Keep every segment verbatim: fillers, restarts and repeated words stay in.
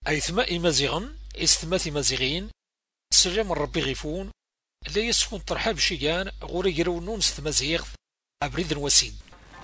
أيثما إمازيغن إستمات إمازيغين سلام ربي غيفون لا يسكن ترحاب شيغان غوري يرونون ستمازيغ أبريد وسيد.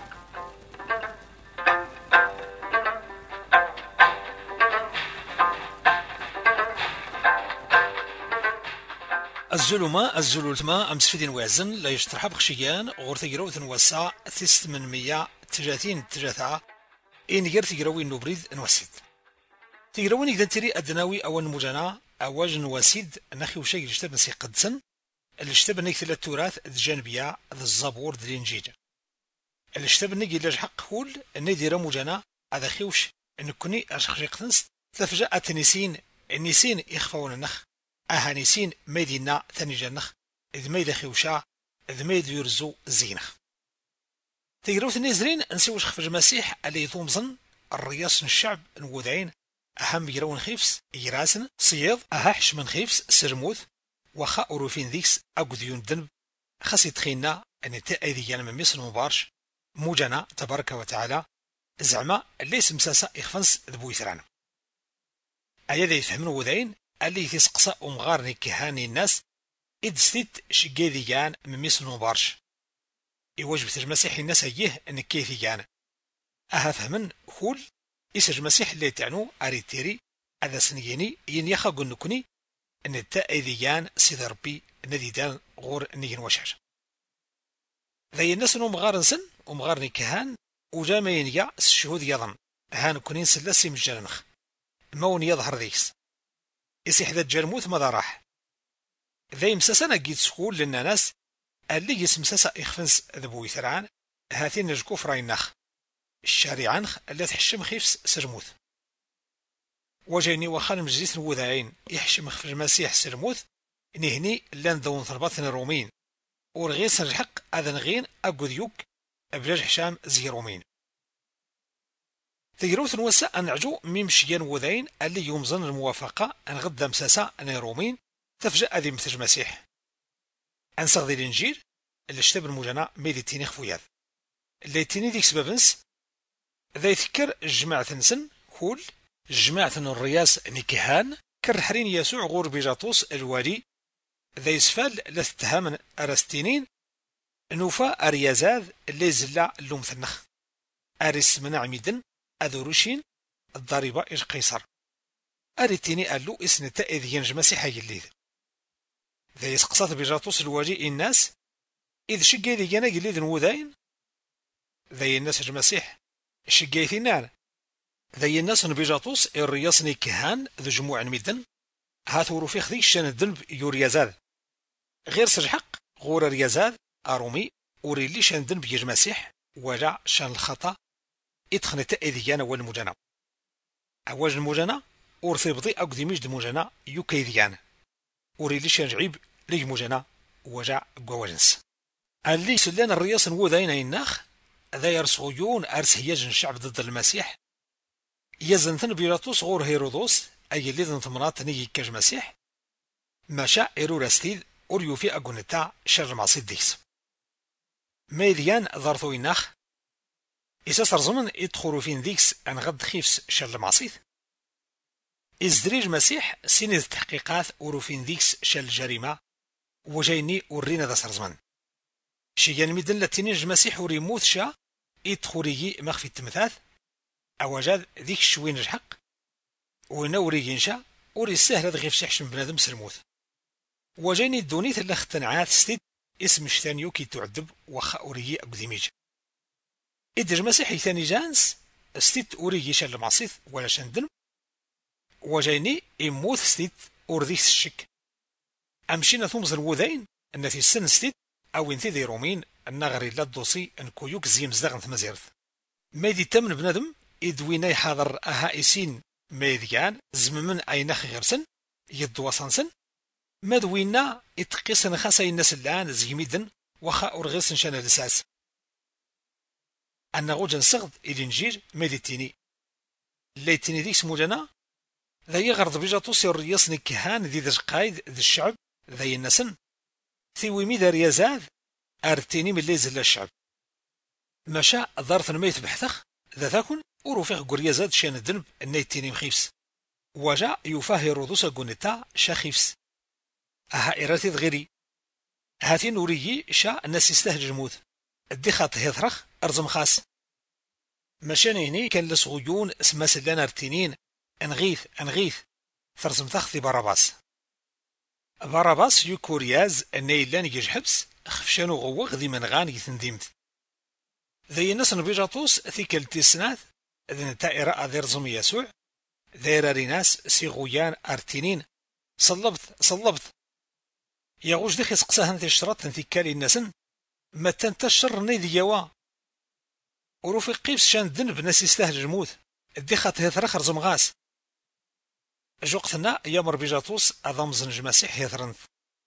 الظلمة الزلولتما أمس فيدين وازن لا يشترحب خشيان غور تجروث وسا تست من مية تلاتين تلاتة إن غير تجروي نبريد نوسيد تجروين إذا تري أدناوي أو المجانا أواج نواسيد نخي وشي يشتب نسي قدسن اللي اشتب نيك ثلاث تراث الجانبية ذا الزبور ذا الإنجيل اللي اشتب نيجي لجحق خول النادي رمجانا هذا خيوش إن كوني أشخيق تنس تفجأة تنسين النسين يخفون النخ أهانيسين ميدينا ثاني جنخ إذ ميد خيوشا إذ ميد يرزو الزينخ تيروث النزرين نسوش خفج مسيح اللي ثومزن الرياس الشعب نوذعين أهم يرون خيفس يراسن صياد أهحش من خيفس سرموث وخا أوروفين ذيكس أقذيون دنب خاصي تخينا أن تأذيان من مصر مبارش موجنا تبارك وتعالى زعما اللي سمساسا يخفنس ذبو يثران أيضا يفهمون وذعين اللي تسقسا أمغارني كهاني الناس إذ ستيت شقيذيان من مصر مبارش يواجب تجمسيح الناس أيه أن كيثيان أها فهمن خول إسج مسيح اللي تعنو أريتيري هذا سنيني ينيخا قنكني أن التأذيان سيد ربي نديدان غور نيجن وشاش ذي الناس نمغارن سن ومغارني كهان وجامع ينيا الشهود يظن هان كونين سلسي مجانخ مون يظهر ذيكس إسي حدا الجرموث ماذا راح ذي مساسنا قيد سخول لنا ناس اللي يسمساسا إخفنس ذبوي ثرعان هاتين نجكو فرايناخ الشارعنخ اللي تحشم خيفس سرموث وجيني وخان مجلس الوذعين يحشم خفج المسيح سرموث نهني لان ذون ضرباتنا الرومين ورغيس الحق هذا نغين أقذيوك أبلاج حشام زي رومين تجروث نوسا أنعجو ميمشيان وذعين اللي يومزن الموافقة أن غدا مساسا أن رومين تفجأ ذي مثل المسيح أنسغ ذي الإنجيل اللي اشتب المجانا ميدي تيني خفوياذ اللي تيني ذيك سببنس ذا يذكر الجماعة نسن كل جماعة الرياس نكهان كرحرين يسوع غور بيجاطوس الوالي ذا يسفال لثتهامن أرستينين نوفا أريازاذ اللي زلا اللومثنخ أريس منع ميدن أذوروشين الضاربة إج قيصر أريتيني قالو إسن تأذي ينج مسيحي الليذ ذا يسقصات بيجاطوس الوالي الناس إذ شقي ذي جانا قليذ نوذاين ذا الناس المسيح شقيثينان ذي الناس نبيجاطوس الرياصني كهان ذو جموع ميدن هاتو رفيق ذي شان الذنب يوريازاد غير سرحق غور ريازاد أرومي وريلي شان الذنب يج مسيح ولا شان الخطأ إدخن تأذيان والمجانا أواج المجانا ورثبطي أقدي مجد مجانا يكيذيان وريلي شان جعيب لي مجانا وجع قواجنس اللي سلان الرياص نوذين الناخ ذا يرسغيون أرس هياج الشعب ضد المسيح يزنثن بيلاطوس غور هيرودوس أي اللي ذن ثمنات نيجي كاج مسيح ما شاء إيرو راستيد أوريو في أقونتا شر معصيد ديس ميديان ضرثو يناخ إساس رزمن يدخلوا فين ديكس أن غد خيفس شر معصيد إزدريج مسيح سين التحقيقات أورو فين ديكس شر الجريمة وجايني ورينا ذا سرزمن شيان ميدن لاتينيج مسيح وريموث شا يدخلي مخفي التمثاث أوجاد ذيك شوين الحق ونوري ينشا وري السهل غيف شحش من بنادم سرموث وجاني الدونيث اللي اختنعات ستيد اسم شتانيو كي تعذب وخا أوريي أقدميج إدج مسيحي ثاني جانس ستيد أوريي شال المعصيث ولا شندن وجاني إموث ستيد أورذيس الشك أمشينا ثمز الوذين أن في السن ستيد أو انتي ذي رومين النغري لا الدوسي أن كويوك زيم زدغن ثمزيرث ميدي تمن بنادم إدوينا يحاضر أهائسين ميديان زممن أي نخ غرسن يدوصنسن مدوينا إتقيسن خاصة الناس الآن زيميدن وخا أرغسن شان الأساس أن غوجن صغد الإنجيل ميديتيني ليتيني ديك سموجنا ذا يغرض بيجاتوسي الرياصني كهان ذي ذا قايد ذي الشعب ذا النسن ثيوي ميدا ريازاذ أرتيني من ليزل الشعب مشا ظرف الميت بحثخ ذا تاكن ورفيق قريزاد شان الذنب النيتيني مخيفس وجاء يفاهر دوسا قنتا شاخيفس أها إراتي غيري هاتي نوريي شا الناس يستهج الموت الدي خاط هيثرخ أرزم خاص مشان هني كان لصغيون اسما سلان ارتينين انغيث انغيث فرزم تاخذي باراباس باراباس يكورياز النيلان يجي حبس خفشانو غوغ ذي من غان يثنديمت ذي الناس نبيجاتوس ثيكل تيسناث ذن تائرة أذير زم يسوع ذير ريناس سيغويان ارتينين صلبت صلبت يا غوش دخي سقساهن ذي الشرط ثيكالي الناسن ما تنتشر نيدي يوا وروفي قيبس شان ذنب ناس يستهج الموت الدي خاط هيثرخ رزم غاس جوقتنا يا مربيجاتوس أضم زنج مسيح هيثرنث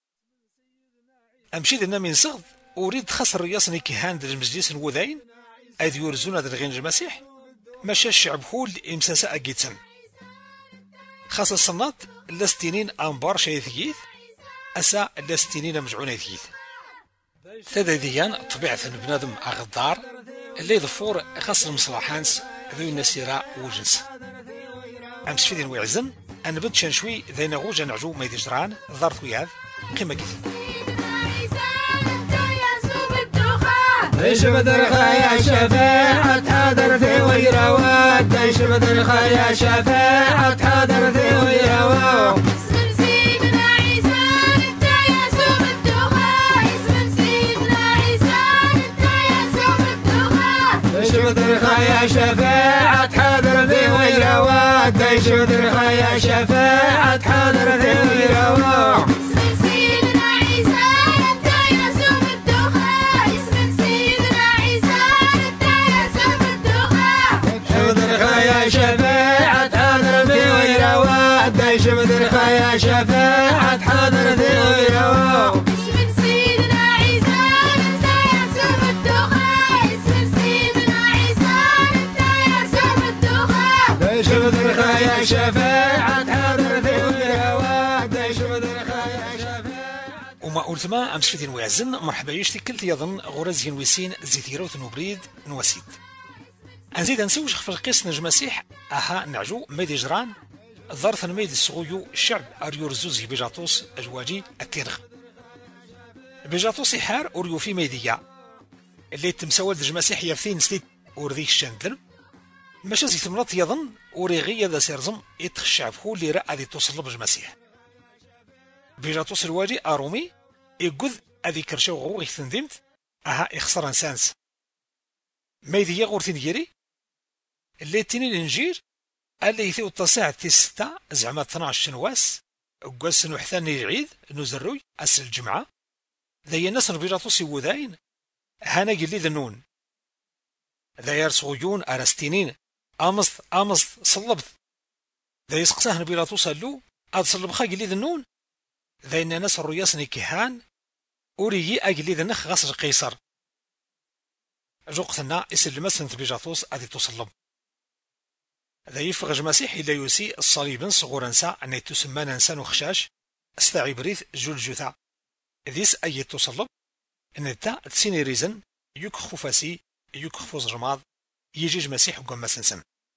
أمشي ذنا من صغد أريد خسر رياصني كهان در المجلس الوذين أذ يورزون در غينج مسيح مشى الشعب هول إمساسا أجيتسن خاص الصنات لستينين أنبار شيثيث أسا لستينين مجعون يثيث ثذيذيان طبيعة بنادم أغدار اللي ظفور خاص المصلاحانس ذو النسيرة وجنس أمس في ذي ويعزن أنا بنت شنشوي ذي نغوج نعجو ما يدجران ظرف وياذ قيمة كثير ايش بدر خايا شفاعة حاضر في ويروات ايش بدر خايا شفاعة حاضر في ويروات اسم سيدنا عيسى انت يسوع الدخان اسم سيدنا عيسى انت يسوع الدخان ايش بدر خايا شفاعة حاضر في ويروات ايش بدر خايا شفاعة حاضر في ويروات اسم سيدنا عيسى انت يسوع الدخان اسم سيدنا عيسى انت يسوع الدخان بدر خايا شفاعة حاضر في ويروات ايش بدر خايا شفاعة حاضر في ويروات اسم سيدنا عيسى انت يسوع الدخان اسم سيدنا عيسى انت يسوع الدخان ايش بدر خايا شفاعة حاضر في ويروات ايش بدر خايا شفاعة وما قلت ما أمس في ذي ويعزن مرحبا يشتي كلت يظن غرز ينويسين زيتيروت نوبريد نوسيد أنزيد نسوج في القيس نج مسيح أها نعجو ميدي جران ظرف ميدي الصغيو الشعب أريور زوزي بيجاطوس أجواجي التنغ بيجاطوس حار أوريو في ميديا اللي تمسول دج مسيح يفين ستيت أورذيك الشندل ماشا زي ثمرات يظن أوريغي ذا سيرزم يتخ الشعب هو اللي رأى ذي توصل بج مسيح بيجاطوس الواجي أرومي يقذ أذي كرشو غوغي ثندمت أها يخسر انسانس ميديا غورتين جيري اللي تيني الانجير اللي يثيو التصاع تيستا زعما اثناش شنواس وقاس نوحثان العيد نزروي أس الجمعة ذي الناس ربيجاتوس يوذاين هانا قلي ذنون ذا يرسغيون أرستينين أمص أمص صلبت ذا يسقساه نبيلاتوس اللو أد صلبخا قلي ذنون ذا الناس الرياس نكهان أوريي أقلي ذنخ غصر قيصر جوقتنا يسلم سنت بيجاطوس أدي تصلب ذا يفغج مسيح إلا يوسي الصليب صغور انسا أن تسمى ننسان وخشاش استعي بريث جول جوثا ذيس أي تصلب أن تا تسيني ريزن يكخفو فاسي يكخفو زرماض يجيج مسيح وقم سنسن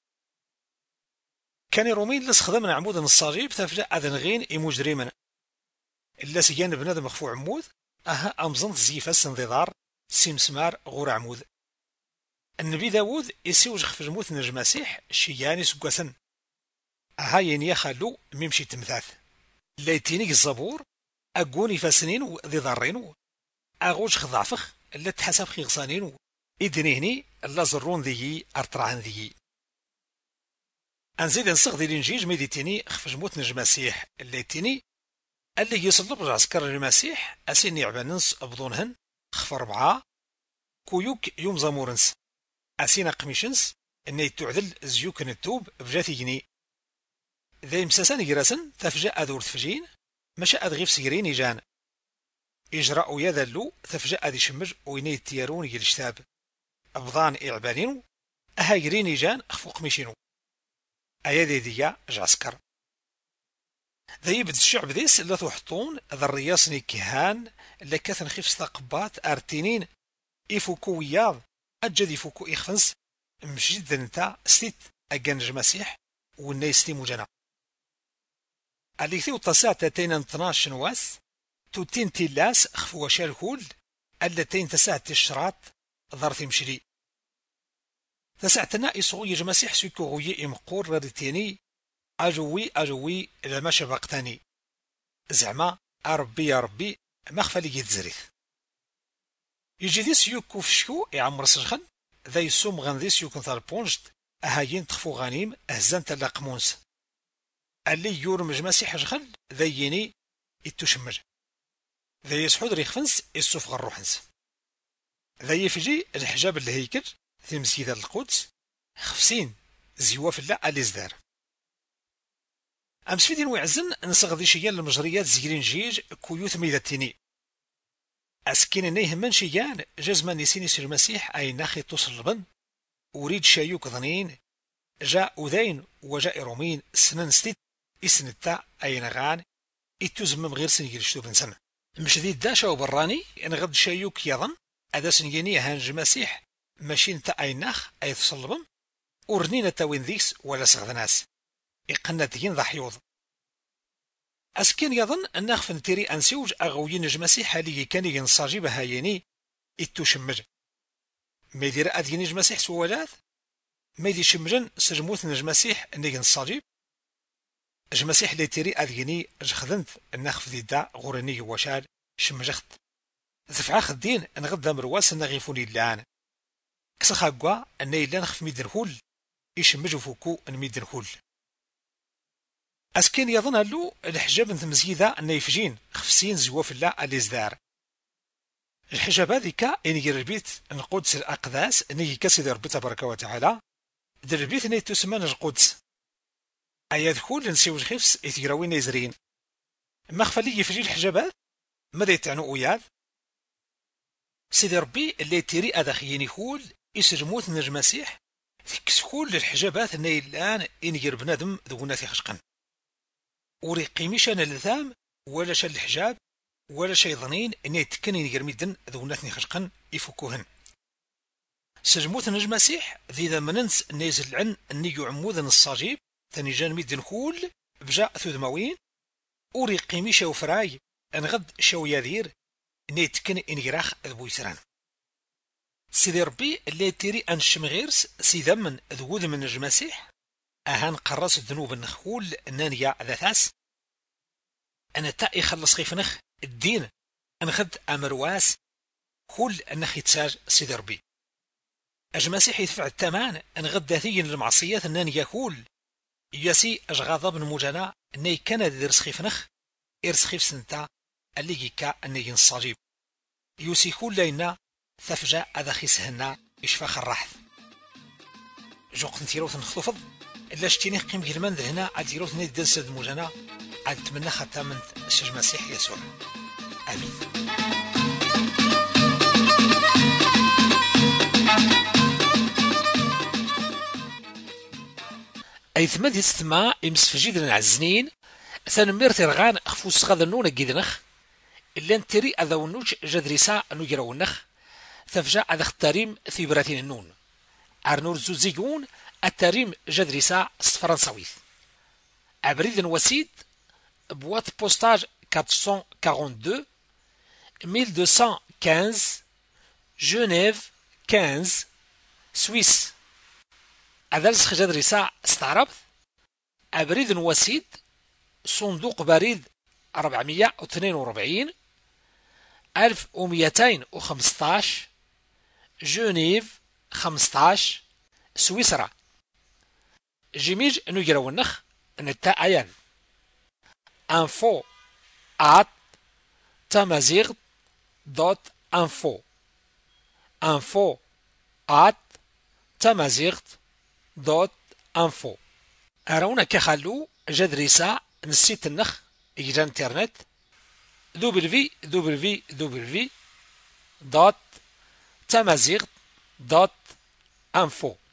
كان رومين لس خدمنا عمود الصليب تفجأ أذنغين إمجريمن إلا سيان بنادم مخفو عمود أها أمزنت زيفاس انضضار سمسمار غور عمود النبي داود يسيوج خف الموت نج مسيح شياني سقاسن أها ينيا خلو ميمشي تمثاث ليتينيك الزبور أقوني فاسنين ذي ضارينو أغوش خضعفخ اللي تحسب خي غصانينو إدنيهني اللي زرون ذي أرطرعن ذي أنزيد نسخ ذي الإنجيج ميديتيني خف الموت نج مسيح الليتيني اللي يصلب عسكر المسيح أسيني عباننس أبضونهن خف أربعة كويوك يوم زامورنس أسينا قميشنس إني تعدل زيوك نتوب بجاتي جني ذي مساسان جراسن تفجأ أذور تفجين مشا أدغيف سيرين يجان إجراء يذلو تفجأ أذي شمج ويني التيارون يلشتاب أبضان إعبانينو أها جرين يجان أخفو قميشينو أيادي ديا جعسكر ذي يبد الشعب ذيس اللي توحطون ذا الرياصني كهان اللي كثن خيف استقبات أرتينين إفوكو وياض أجد يفوكو إخفنس مجد نتا ستيت أجنج مسيح والناي ستي مجانا اليكتي وطاسع تاتين اثناش نواس توتين تيلاس خفوا شاركول اللتين تسعة الشراط ضرثي مشري تسعتنا يصغي جماسيح سيكوغوي إمقور ردتيني أجوي أجوي لما شبقتني زعما أربي يا ربي ما خفالي يتزريث يجي ذي سيوكو فشكو يعمر سجخن ذا يسوم غن ذي سيوكو ثال بونجت أهاين تخفو غنيم أهزان تلاق مونس اللي يورم جماسيح جخل ذا يني يتوشمج ذا يسحود ريخفنس يسوف غروحنس ذا يفجي الحجاب الهيكل في مسجد القدس خفسين زيوا في الله اللي زدار أمس فيدين ويعزن نصغذي شيان المجريات زيرين جيج كويوث ميداتيني أسكين نيه من شيان جزما نسيني سير المسيح أي ناخي تصلبن أريد شايوك ظنين جاء أذين وجاء رومين سنن ستيت إسنتا أي نغان إتوزمم غير سنجير شتوبن سنة مش ذي داشا وبراني إن غد شايوك يظن أدا سنجيني هانج المسيح ماشين تا أي ناخ أي تصلبن ورنينا تاوين ذيس ولا سغذناس إقنا دين ضحيوض أسكين يظن أن فنتيري أنسيوج أغوين نجمسيح اللي كان ينصاجي بهايني إتوشمج ميدير أدين نجمسيح سوالات ميدي شمجن سجموت نجمسيح أني ينصاجي جمسيح اللي تيري أديني جخذنت النخف ذي دا غورني وشال شمجخت ذفعا خدين نغدا مرواس نغيفوني اللان كسخا قوا أني اللان خف ميدن هول يشمجو فوكو الميدن هول أسكين يظن له الحجاب نث مزيدة أن يفجين خفسين زوا في الله اللي زدار الحجاب هذيك إن يربيت القدس الأقداس إن يكسد ربي تبارك وتعالى دربيت إن تسمى القدس أياد كل نسيوج خفس يتقراوين يزرين ما خفالي يفجي الحجابات ماذا يتعنو وياد سيدي ربي اللي تيري أدخيني خول يسجموت نجمسيح فيكس كل الحجابات إن الآن إن يربنادم ذونا في خشقن وريقيميش أنا اللثام ولا شا الحجاب ولا شي ظنين إني تكني نقرميدن ذوناتني خشقن يفكوهن سجموت نجمسيح ذي ذا مننس نيزل عن أني يعموذن الصاجيب ثاني جان ميدن خول بجاء ثودماوين وريقيميش وفراي أنغد شو يذير إني تكني إنيراخ ذبو يسران سيدي ربي اللي تيري أن شمغيرس سيدا من ذوذ من نجمسيح أهان قرص الذنوب النخول نانيا ذاثاس أنا تا يخلص خيفنخ الدين أنخد أمرواس كل أنخ يتساج سيدي ربي أجماسيح يدفع التمان أنغد ذاتي المعصيات نانيا كول ياسي أجغاضب المجانا أني كان درس خيفنخ إرس خيف سنتا اللي يكا أني ينصاجيب يوسي كل لينا ثفجا أذا خيسهنا إشفاخ الرحث جوق نتيروث نخطفض إلا شتيني قيم جلمان ذا هنا عاد يروث نيد دنسد موجانا عاد تمنى ختامة الشج مسيح يسوع آمين أي ثمد يستمع يمس في جيدنا عزنين ثانمير ترغان أخفوس غاذنون جيدنخ إلا نتري أذونوش جدريسا أنو يرونخ ثفجا أذا اختاريم في براتين النون أرنور زوزيون التريم جدريسا فرنساويث أبريد وسيد بوات بوستاج أربعمية واثنين وأربعين ألف ومئتين وخمسة جنيف خمسة سويس أدرس جدريسا استعربت أبريد وسيد صندوق بريد أربعمية واثنين وأربعين ألف ومئتين وخمسة عشر جنيف خمسة عشر سويسرا جيميج نجرو النخ نتا أيان info at tamazigh دوت info info at tamazigh دوت info أرونا كخلو جدريسا نسيت النخ إجا انترنت دبليو دبليو دبليو دوت tamazigh دوت info